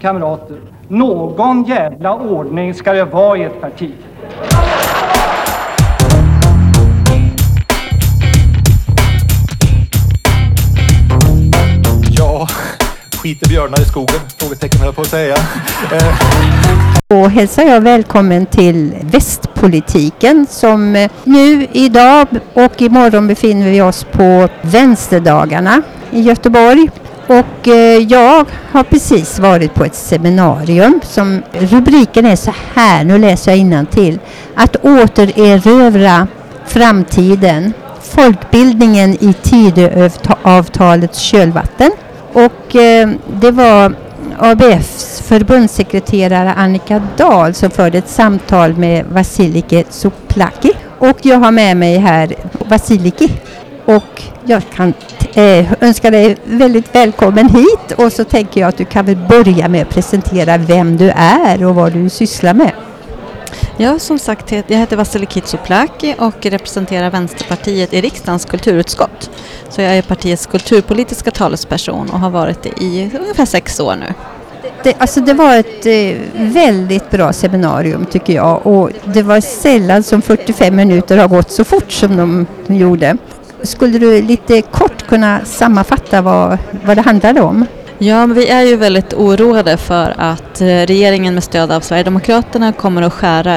Kamrater, någon jävla ordning ska det vara i ett parti. Ja, skiter björnar i skogen? Frågetecken höll jag på att säga. Och hälsar jag välkommen till Västpolitiken som nu idag och imorgon befinner vi oss på Vänsterdagarna i Göteborg. Och jag har precis varit på ett seminarium som rubriken är så här, nu läser jag innantill: att återerövra framtiden, folkbildningen i Tidöavtalets kölvatten. Och det var ABFs förbundssekreterare Annika Dahl som förde ett samtal med Vasiliki Tsouplaki. Och jag har med mig här Vasiliki. Och jag kan önska dig väldigt välkommen hit. Och så tänker jag att du kan väl börja med att presentera vem du är och vad du sysslar med. Ja, som sagt, jag heter Vasiliki Tsouplaki och representerar Vänsterpartiet i riksdagens kulturutskott. Så jag är partiets kulturpolitiska talesperson och har varit det i ungefär 6 år nu. Det var ett väldigt bra seminarium tycker jag, och det var sällan som 45 minuter har gått så fort som de gjorde. Skulle du lite kort kunna sammanfatta vad det handlade om? Ja, men vi är ju väldigt oroade för att regeringen med stöd av Sverigedemokraterna kommer att skära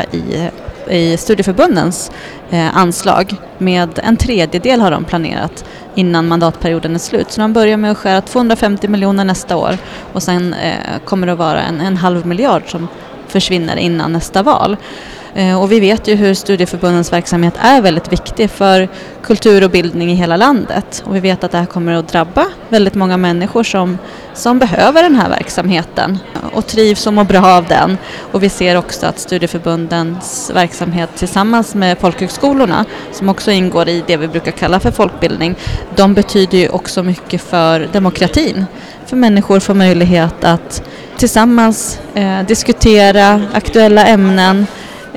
i studieförbundens anslag. Med 1/3 har de planerat innan mandatperioden är slut. Så de börjar med att skära 250 miljoner nästa år och sen kommer det att vara en halv miljard som försvinner innan nästa val. Och vi vet ju hur studieförbundens verksamhet är väldigt viktig för kultur och bildning i hela landet. Och vi vet att det här kommer att drabba väldigt många människor som behöver den här verksamheten och trivs och mår bra av den. Och vi ser också att studieförbundens verksamhet tillsammans med folkhögskolorna, som också ingår i det vi brukar kalla för folkbildning, de betyder ju också mycket för demokratin. För människor får möjlighet att tillsammans diskutera aktuella ämnen,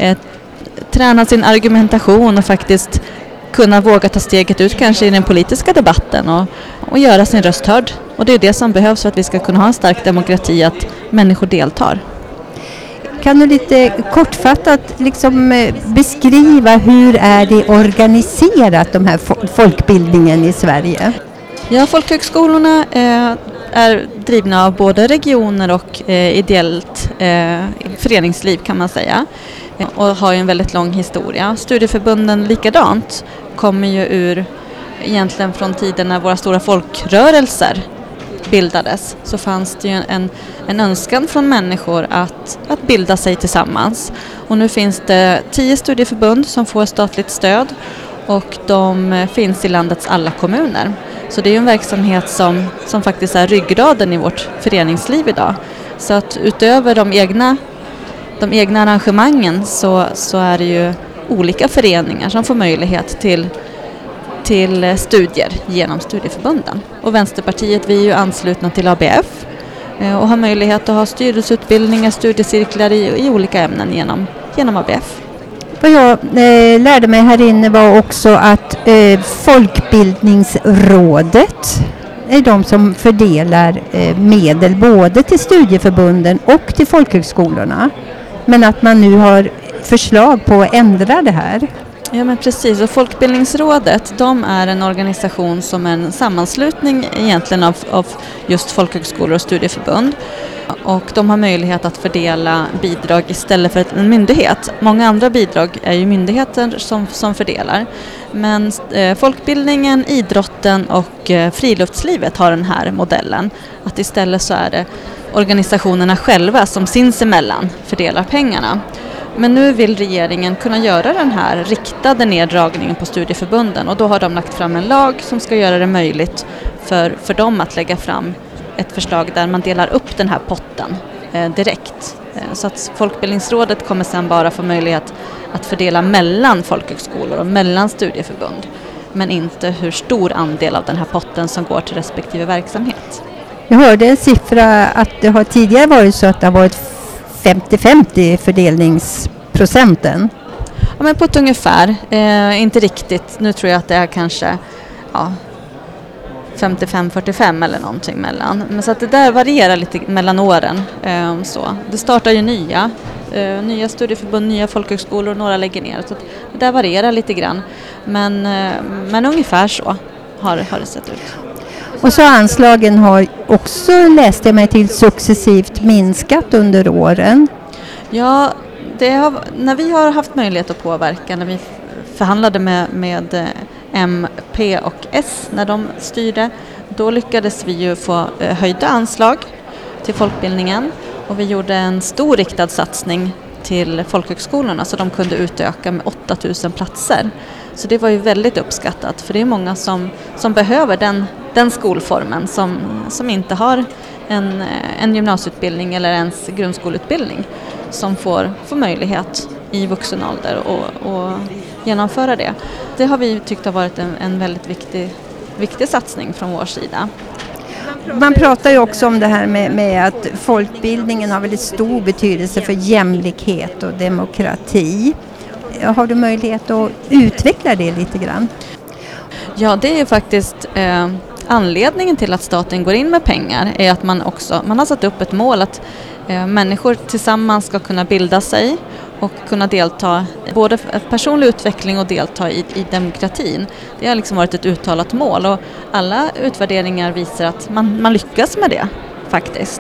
träna sin argumentation och faktiskt kunna våga ta steget ut kanske i den politiska debatten och göra sin röst hörd. Och det är det som behövs för att vi ska kunna ha en stark demokrati, att människor deltar. Kan du lite kortfattat beskriva hur är det organiserat, de här folkbildningen i Sverige? Ja, folkhögskolorna är drivna av både regioner och ideellt föreningsliv kan man säga, och har ju en väldigt lång historia. Studieförbunden likadant kommer ju egentligen från tiden när våra stora folkrörelser bildades, så fanns det ju en önskan från människor att bilda sig tillsammans. Och nu finns det 10 studieförbund som får statligt stöd och de finns i landets alla kommuner. Så det är ju en verksamhet som faktiskt är ryggraden i vårt föreningsliv idag. Så att utöver de egna arrangemangen så är det ju olika föreningar som får möjlighet till studier genom studieförbunden. Och Vänsterpartiet, vi är ju anslutna till ABF och har möjlighet att ha styrelseutbildningar, studiecirklar i olika ämnen genom ABF. Vad jag lärde mig här inne var också att Folkbildningsrådet är de som fördelar medel både till studieförbunden och till folkhögskolorna. Men att man nu har förslag på att ändra det här. Ja, men precis. Och Folkbildningsrådet, de är en organisation som är en sammanslutning egentligen av just folkhögskolor och studieförbund. Och de har möjlighet att fördela bidrag istället för en myndighet. Många andra bidrag är ju myndigheter som fördelar. Men folkbildningen, idrotten och friluftslivet har den här modellen. Att istället så är det organisationerna själva som sinsemellan fördelar pengarna. Men nu vill regeringen kunna göra den här riktade neddragningen på studieförbunden, och då har de lagt fram en lag som ska göra det möjligt för dem att lägga fram ett förslag där man delar upp den här potten direkt. Så att Folkbildningsrådet kommer sedan bara få möjlighet att fördela mellan folkhögskolor och mellan studieförbund, men inte hur stor andel av den här potten som går till respektive verksamhet. Jag hörde en siffra att det har tidigare varit så att det har varit 50-50 fördelningsprocenten. Ja, men på ett ungefär. Inte riktigt. Nu tror jag att det är kanske 55-45 eller någonting mellan. Men så att det där varierar lite mellan åren. Så. Det startar ju nya studieförbund, nya folkhögskolor och några lägger ner. Så att det där varierar lite grann. Men ungefär så har det sett ut. Och så anslagen har också, läste jag mig till, successivt minskat under åren. Ja, när vi har haft möjlighet att påverka, när vi förhandlade med MP och S när de styrde, då lyckades vi ju få höjda anslag till folkbildningen och vi gjorde en stor riktad satsning till folkhögskolorna så de kunde utöka med 8000 platser. Så det var ju väldigt uppskattat för det är många som behöver den skolformen som inte har en gymnasieutbildning eller ens grundskoleutbildning som får möjlighet i vuxen ålder och genomföra det. Det har vi tyckt har varit en väldigt viktig satsning från vår sida. Man pratar ju också om det här med att folkbildningen har väldigt stor betydelse för jämlikhet och demokrati. Har du möjlighet att utveckla det lite grann? Ja, det är faktiskt anledningen till att staten går in med pengar är att man har satt upp ett mål att människor tillsammans ska kunna bilda sig och kunna delta både personlig utveckling och delta i demokratin. Det har liksom varit ett uttalat mål och alla utvärderingar visar att man lyckas med det faktiskt.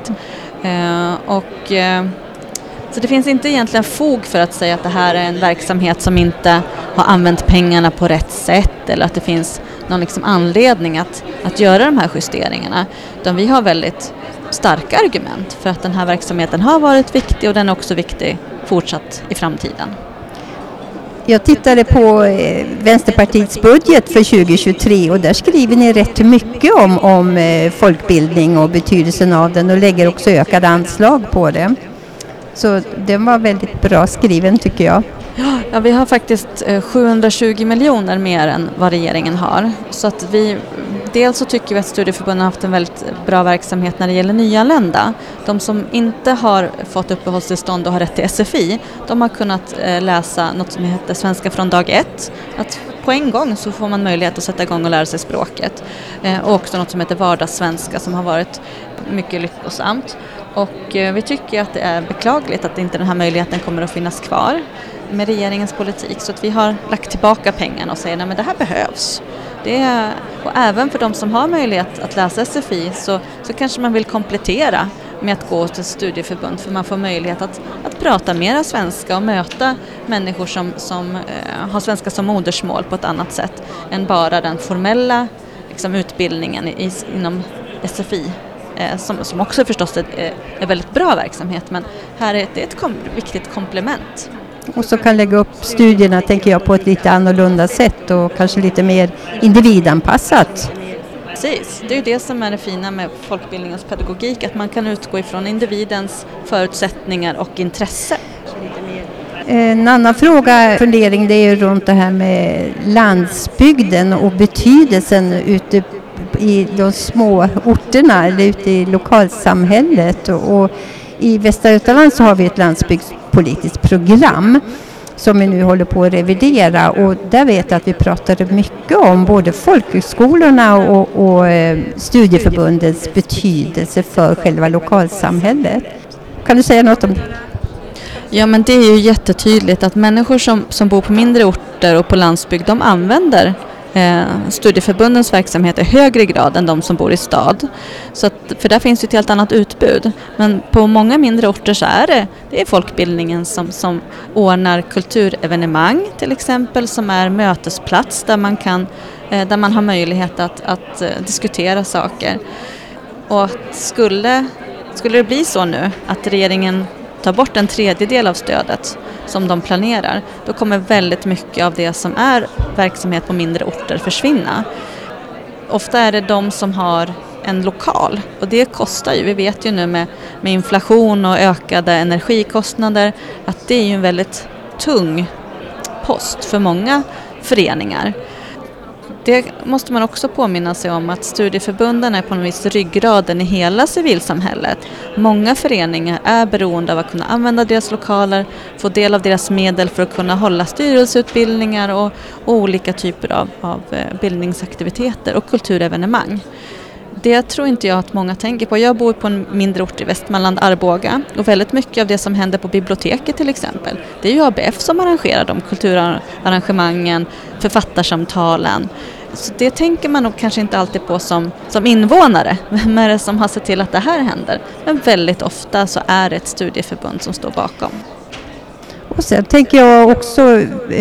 Så det finns inte egentligen fog för att säga att det här är en verksamhet som inte har använt pengarna på rätt sätt eller att det finns någon liksom anledning att göra de här justeringarna. Utan vi har väldigt starka argument för att den här verksamheten har varit viktig och den är också viktig fortsatt i framtiden. Jag tittade på Vänsterpartiets budget för 2023 och där skriver ni rätt mycket om folkbildning och betydelsen av den och lägger också ökade anslag på det. Så den var väldigt bra skriven tycker jag. Ja, vi har faktiskt 720 miljoner mer än vad regeringen har. Så att dels så tycker vi att studieförbunden har haft en väldigt bra verksamhet när det gäller nyanlända. De som inte har fått uppehållstillstånd och har rätt till SFI, de har kunnat läsa något som heter Svenska från dag 1. Att på en gång så får man möjlighet att sätta igång och lära sig språket. Och också något som heter vardagssvenska som har varit mycket lyckosamt. Och vi tycker att det är beklagligt att inte den här möjligheten kommer att finnas kvar med regeringens politik. Så att vi har lagt tillbaka pengarna och säger att det här behövs. Och även för de som har möjlighet att läsa SFI så kanske man vill komplettera med att gå till studieförbund för man får möjlighet att prata mer svenska och möta människor som har svenska som modersmål på ett annat sätt än bara den formella liksom, utbildningen inom SFI. Som också förstås är väldigt bra verksamhet men här är det ett viktigt komplement. Och så kan lägga upp studierna tänker jag på ett lite annorlunda sätt och kanske lite mer individanpassat. Precis, det är ju det som är det fina med folkbildningens pedagogik att man kan utgå ifrån individens förutsättningar och intresse. En annan fundering det är ju runt det här med landsbygden och betydelsen ute i de små orterna eller ute i lokalsamhället och i Västra Götaland så har vi ett landsbygdspolitiskt program som vi nu håller på att revidera och där vet jag att vi pratade mycket om både folkhögskolorna och studieförbundens betydelse för själva lokalsamhället. Kan du säga något om det? Ja men det är ju jättetydligt att människor som bor på mindre orter och på landsbygd de använder studieförbundens verksamhet i högre grad än de som bor i stad. Så för där finns ju ett helt annat utbud. Men på många mindre orter så är det är folkbildningen som ordnar kulturevenemang till exempel som är mötesplats där man har möjlighet att diskutera saker. Och skulle det bli så nu att regeringen tar bort en tredjedel av stödet som de planerar, då kommer väldigt mycket av det som är verksamhet på mindre orter försvinna. Ofta är det de som har en lokal och det kostar ju, vi vet ju nu med inflation och ökade energikostnader att det är ju en väldigt tung post för många föreningar. det måste man också påminna sig om, att studieförbunden är på något vis ryggraden i hela civilsamhället. Många föreningar är beroende av att kunna använda deras lokaler, få del av deras medel för att kunna hålla styrelseutbildningar och olika typer av bildningsaktiviteter och kulturevenemang. Det tror inte jag att många tänker på. Jag bor på en mindre ort i Västmanland, Arboga, och väldigt mycket av det som händer på biblioteket till exempel, det är ju ABF som arrangerar de kulturarrangemangen, författarsamtalen. Så det tänker man nog kanske inte alltid på som invånare, vem är det som har sett till att det här händer. Men väldigt ofta så är det ett studieförbund som står bakom. Och sen tänker jag också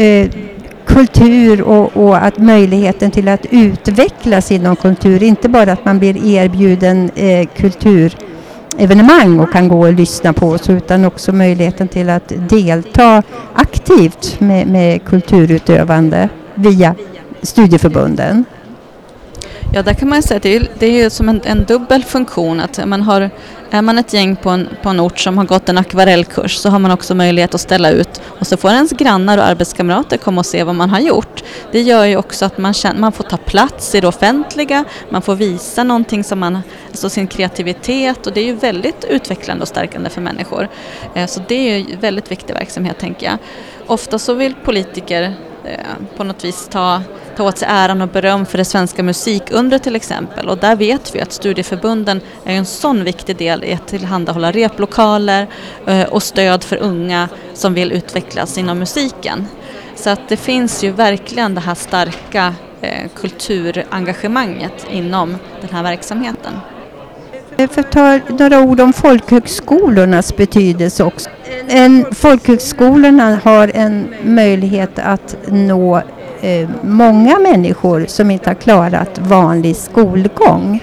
kultur och att möjligheten till att utvecklas inom kultur, inte bara att man blir erbjuden kulturevenemang och kan gå och lyssna på oss, utan också möjligheten till att delta aktivt med kulturutövande via studieförbunden. Ja, där kan man säga att det är ju som en dubbel funktion, att är man ett gäng på en ort som har gått en akvarellkurs, så har man också möjlighet att ställa ut, och så får ens grannar och arbetskamrater komma och se vad man har gjort. Det gör ju också att man får ta plats i det offentliga, man får visa någonting alltså sin kreativitet, och det är ju väldigt utvecklande och stärkande för människor. Så det är ju väldigt viktig verksamhet, tänker jag. Ofta så vill politiker på något vis ta åt sig äran och beröm för det svenska musikundret till exempel. Och där vet vi att studieförbunden är en sån viktig del i att tillhandahålla replokaler och stöd för unga som vill utvecklas inom musiken. Så att det finns ju verkligen det här starka kulturengagemanget inom den här verksamheten. För att ta några ord om folkhögskolornas betydelse också. Folkhögskolorna har en möjlighet att nå många människor som inte har klarat vanlig skolgång.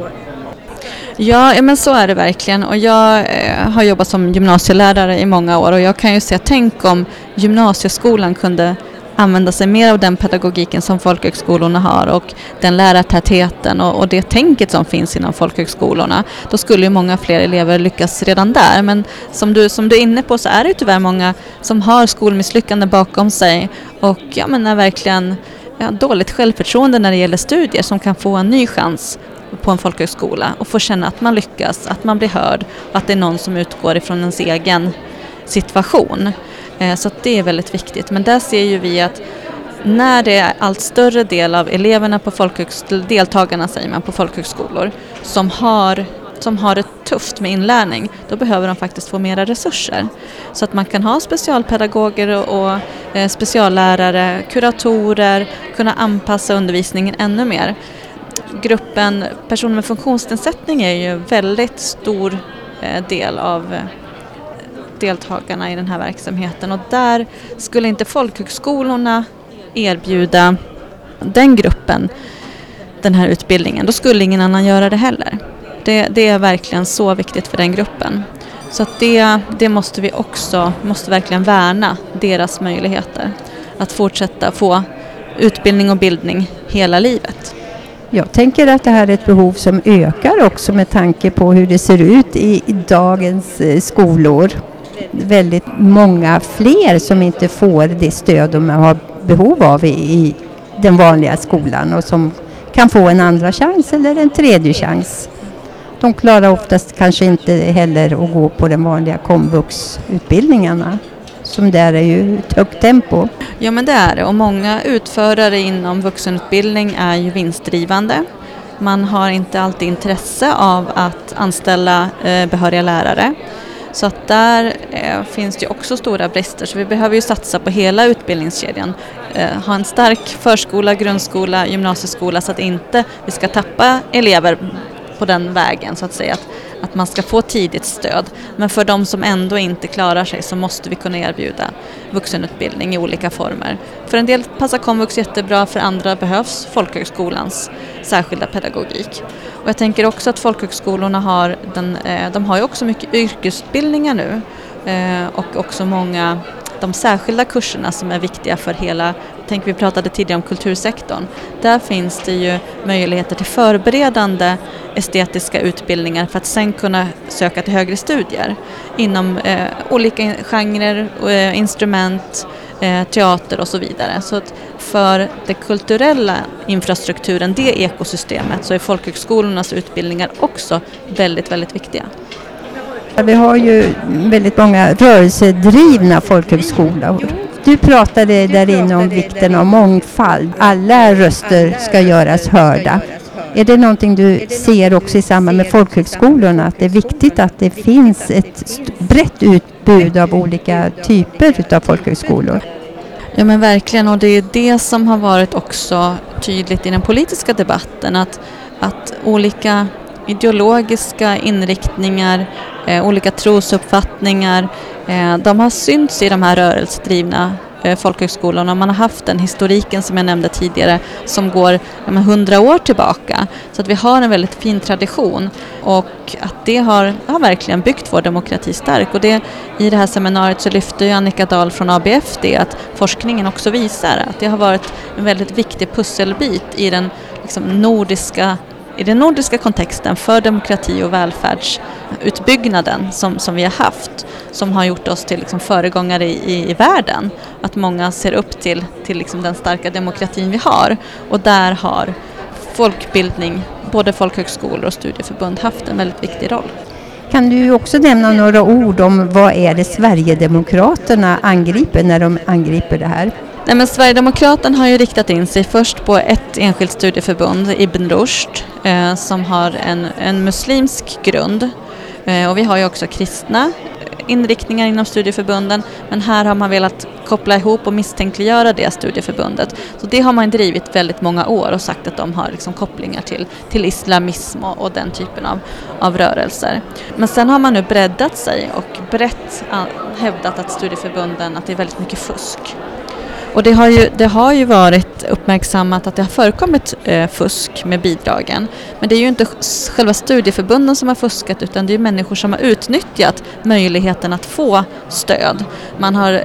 Ja, men så är det verkligen, och jag har jobbat som gymnasielärare i många år, och jag kan ju säga, tänk om gymnasieskolan kunde använda sig mer av den pedagogiken som folkhögskolorna har och den lärartätheten och det tänket som finns inom folkhögskolorna. Då skulle ju många fler elever lyckas redan där, men som du är inne på, så är det ju tyvärr många som har skolmisslyckande bakom sig och är verkligen dåligt självförtroende när det gäller studier, som kan få en ny chans på en folkhögskola och få känna att man lyckas, att man blir hörd och att det är någon som utgår ifrån ens egen situation. Så att det är väldigt viktigt. Men där ser ju vi att när det är allt större del av eleverna på deltagarna, säger man, på folkhögskolor som har det tufft med inlärning, då behöver de faktiskt få mera resurser. Så att man kan ha specialpedagoger och speciallärare, kuratorer, kunna anpassa undervisningen ännu mer. Gruppen personer med funktionsnedsättning är ju väldigt stor del av deltagarna i den här verksamheten, och där skulle inte folkhögskolorna erbjuda den gruppen den här utbildningen, då skulle ingen annan göra det heller. Det är verkligen så viktigt för den gruppen. Så att det måste vi måste verkligen värna deras möjligheter att fortsätta få utbildning och bildning hela livet. Jag tänker att det här är ett behov som ökar också med tanke på hur det ser ut i dagens skolor. Väldigt många fler som inte får det stöd de har behov av i den vanliga skolan och som kan få en andra chans eller en tredje chans. De klarar oftast kanske inte heller att gå på den vanliga komvuxutbildningarna, som där är ju ett högt tempo. Ja, men det är det, och många utförare inom vuxenutbildning är ju vinstdrivande. Man har inte alltid intresse av att anställa behöriga lärare. Så att där finns det också stora brister, så vi behöver ju satsa på hela utbildningskedjan. Ha en stark förskola, grundskola, gymnasieskola, så att inte vi ska tappa elever på den vägen, så att säga, att man ska få tidigt stöd. Men för de som ändå inte klarar sig så måste vi kunna erbjuda vuxenutbildning i olika former. För en del passar komvux jättebra, för andra behövs folkhögskolans särskilda pedagogik. Och jag tänker också att folkhögskolorna har ju också mycket yrkesutbildningar nu och också många de särskilda kurserna som är viktiga för hela, vi pratade tidigare om kultursektorn. Där finns det ju möjligheter till förberedande estetiska utbildningar för att sen kunna söka till högre studier inom olika genrer, instrument, teater och så vidare. Så att för den kulturella infrastrukturen, det ekosystemet, så är folkhögskolornas utbildningar också väldigt, väldigt viktiga. Vi har ju väldigt många rörelsedrivna folkhögskolor. Du pratade där inne om vikten av mångfald. Alla röster ska göras hörda. Är det någonting du ser också i samband med folkhögskolorna, att det är viktigt att det finns ett brett utbud av olika typer av folkhögskolor? Ja, men verkligen, och det är det som har varit också tydligt i den politiska debatten, att olika ideologiska inriktningar, olika trosuppfattningar, de har synts i de här rörelsedrivna folkhögskolorna. Man har haft den historiken som jag nämnde tidigare som går 100 år tillbaka. Så att vi har en väldigt fin tradition, och att det har verkligen byggt vår demokrati stark. Och det, i det här seminariet så lyfte ju Annika Dahl från ABF det, att forskningen också visar att det har varit en väldigt viktig pusselbit i den i den nordiska kontexten för demokrati och välfärdsutbyggnaden som vi har haft, som har gjort oss till föregångare i världen. Att många ser upp till den starka demokratin vi har, och där har folkbildning, både folkhögskolor och studieförbund, haft en väldigt viktig roll. Kan du också nämna några ord om vad är det Sverigedemokraterna angriper när de angriper det här? Nej, men Sverigedemokraterna har ju riktat in sig först på ett enskilt studieförbund, Ibn Rushd, som har en muslimsk grund. Och vi har ju också kristna inriktningar inom studieförbunden, men här har man velat koppla ihop och misstänkliggöra det studieförbundet. Så det har man drivit väldigt många år och sagt att de har kopplingar till islamism och den typen av rörelser. Men sen har man nu breddat sig och brett hävdat att studieförbunden, att det är väldigt mycket fusk. Och det har ju varit uppmärksammat att det har förekommit fusk med bidragen. Men det är ju inte själva studieförbunden som har fuskat, utan det är människor som har utnyttjat möjligheten att få stöd. Man har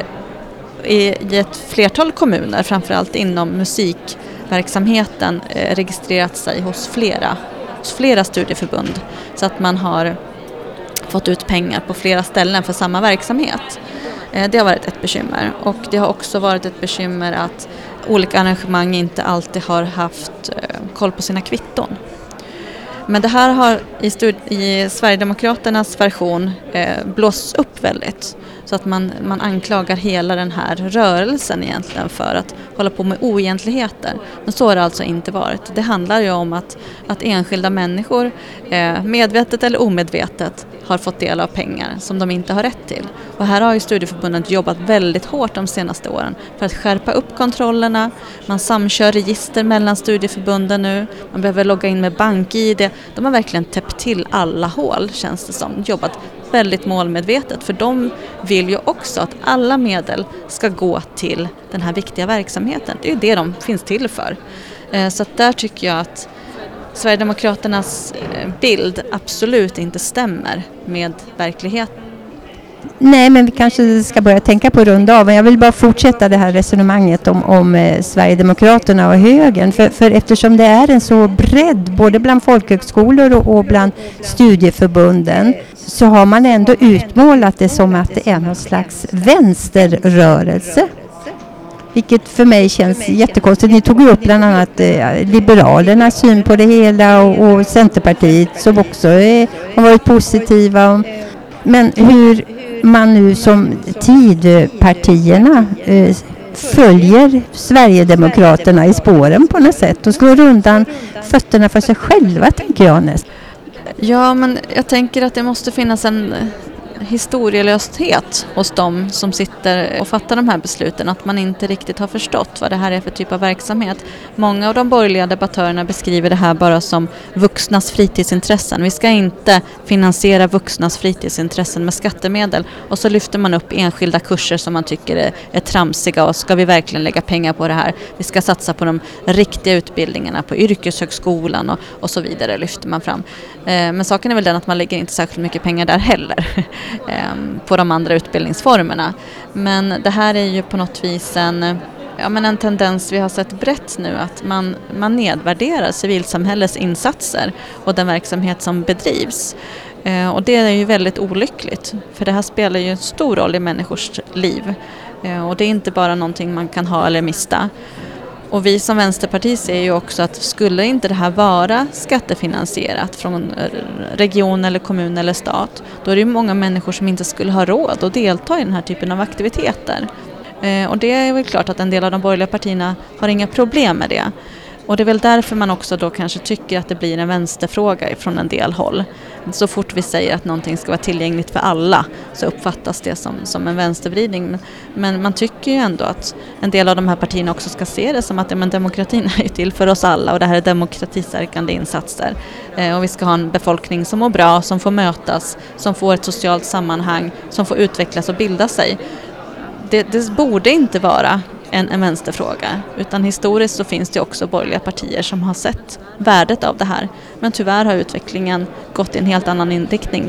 i ett flertal kommuner, framförallt inom musikverksamheten, registrerat sig hos flera studieförbund. Så att man har fått ut pengar på flera ställen för samma verksamhet. Det har varit ett bekymmer, och det har också varit ett bekymmer att olika arrangemang inte alltid har haft koll på sina kvitton. Men det här har i Sverigedemokraternas version blåsts upp väldigt, så att man anklagar hela den här rörelsen egentligen för att hålla på med oegentligheter. Men så har det alltså inte varit. Det handlar ju om att enskilda människor medvetet eller omedvetet har fått del av pengar som de inte har rätt till. Och här har ju studieförbunden jobbat väldigt hårt de senaste åren för att skärpa upp kontrollerna. Man samkör register mellan studieförbunden nu. Man behöver logga in med BankID. De har verkligen täppt till alla hål, känns det som. Jobbat väldigt målmedvetet, för de vill ju också att alla medel ska gå till den här viktiga verksamheten. Det är ju det de finns till för. Så att där tycker jag att Sverigedemokraternas bild absolut inte stämmer med verkligheten. Nej, men vi kanske ska börja tänka på runda av. Jag vill bara fortsätta det här resonemanget om Sverigedemokraterna och högern. För eftersom det är en så bredd, både bland folkhögskolor och bland studieförbunden, så har man ändå utmålat det som att det är någon slags vänsterrörelse. Vilket för mig känns jättekonstigt. Ni tog upp bland annat Liberalernas syn på det hela och Centerpartiet som också har varit positiva. Men hur man nu som Tidpartierna följer Sverigedemokraterna i spåren på något sätt och slår undan fötterna för sig själva, tänker jag nästan. Ja, men jag tänker att det måste finnas en historielöshet hos dem som sitter och fattar de här besluten, att man inte riktigt har förstått vad det här är för typ av verksamhet. Många av de borgerliga debattörerna beskriver det här bara som vuxnas fritidsintressen. Vi ska inte finansiera vuxnas fritidsintressen med skattemedel, och så lyfter man upp enskilda kurser som man tycker är tramsiga, och ska vi verkligen lägga pengar på det här? Vi ska satsa på de riktiga utbildningarna på yrkeshögskolan och så vidare, lyfter man fram. Men saken är väl den att man lägger inte särskilt mycket pengar där heller på de andra utbildningsformerna. Men det här är ju på något vis en tendens vi har sett brett nu, att man nedvärderar civilsamhällets insatser och den verksamhet som bedrivs. Och det är ju väldigt olyckligt, för det här spelar ju en stor roll i människors liv. Och det är inte bara någonting man kan ha eller mista. Och vi som Vänsterparti ser ju också att skulle inte det här vara skattefinansierat från region eller kommun eller stat, då är det ju många människor som inte skulle ha råd att delta i den här typen av aktiviteter. Och det är väl klart att en del av de borgerliga partierna har inga problem med det. Och det är väl därför man också då kanske tycker att det blir en vänsterfråga från en del håll. Så fort vi säger att någonting ska vara tillgängligt för alla så uppfattas det som en vänstervridning. Men man tycker ju ändå att en del av de här partierna också ska se det som att demokratin är till för oss alla och det här är demokratistärkande insatser. Och vi ska ha en befolkning som mår bra, som får mötas, som får ett socialt sammanhang, som får utvecklas och bilda sig. Det borde inte vara en vänsterfråga, utan historiskt så finns det också borgerliga partier som har sett värdet av det här. Men tyvärr har utvecklingen gått i en helt annan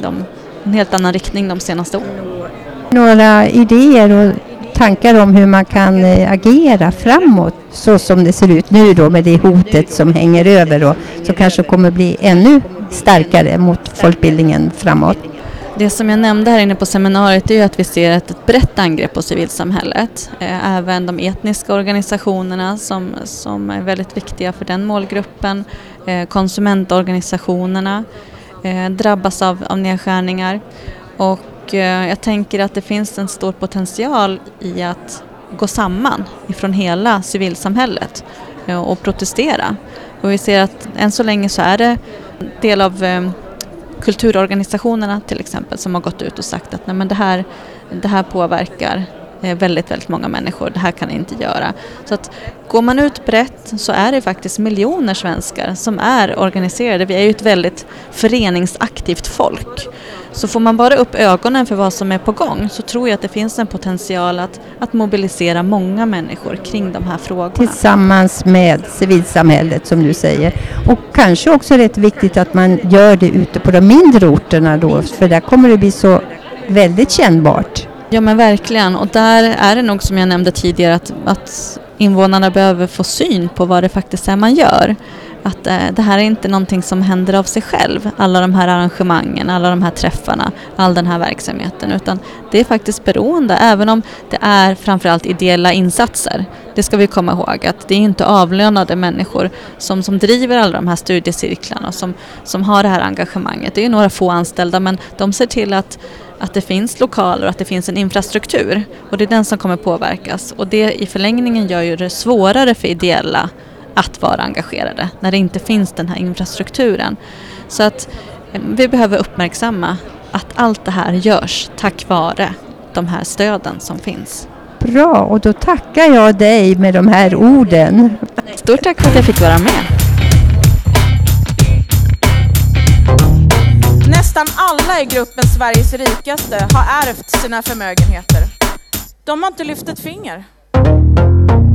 riktning de senaste åren. Några idéer och tankar om hur man kan agera framåt så som det ser ut nu då med det hotet som hänger över och som kanske kommer bli ännu starkare mot folkbildningen framåt? Det som jag nämnde här inne på seminariet är ju att vi ser ett brett angrepp på civilsamhället. Även de etniska organisationerna som är väldigt viktiga för den målgruppen. Konsumentorganisationerna drabbas av nedskärningar. Och jag tänker att det finns en stor potential i att gå samman ifrån hela civilsamhället och protestera. Och vi ser att än så länge så är det del av kulturorganisationerna till exempel som har gått ut och sagt att nej, men det här påverkar väldigt, väldigt många människor. Det här kan ni inte göra. Så att går man ut brett så är det faktiskt miljoner svenskar som är organiserade. Vi är ju ett väldigt föreningsaktivt folk. Så får man bara upp ögonen för vad som är på gång så tror jag att det finns en potential att mobilisera många människor kring de här frågorna. Tillsammans med civilsamhället som du säger. Och kanske också rätt viktigt att man gör det ute på de mindre orterna då, för där kommer det bli så väldigt kännbart. Ja men verkligen, och där är det nog som jag nämnde tidigare att invånarna behöver få syn på vad det faktiskt är man gör. Att det här är inte någonting som händer av sig själv, alla de här arrangemangen, alla de här träffarna, all den här verksamheten, utan det är faktiskt beroende, även om det är framförallt ideella insatser. Det ska vi komma ihåg, att det är inte avlönade människor som driver alla de här studiecirklarna, som har det här engagemanget. Det är ju några få anställda, men de ser till att det finns lokaler och att det finns en infrastruktur, och det är den som kommer påverkas. Och det i förlängningen gör ju det svårare för ideella att vara engagerade när det inte finns den här infrastrukturen. Så att vi behöver uppmärksamma att allt det här görs tack vare de här stöden som finns. Bra, och då tackar jag dig med de här orden. Stort tack för att jag fick vara med. Nästan alla i gruppen Sveriges rikaste har ärvt sina förmögenheter. De har inte lyft ett finger.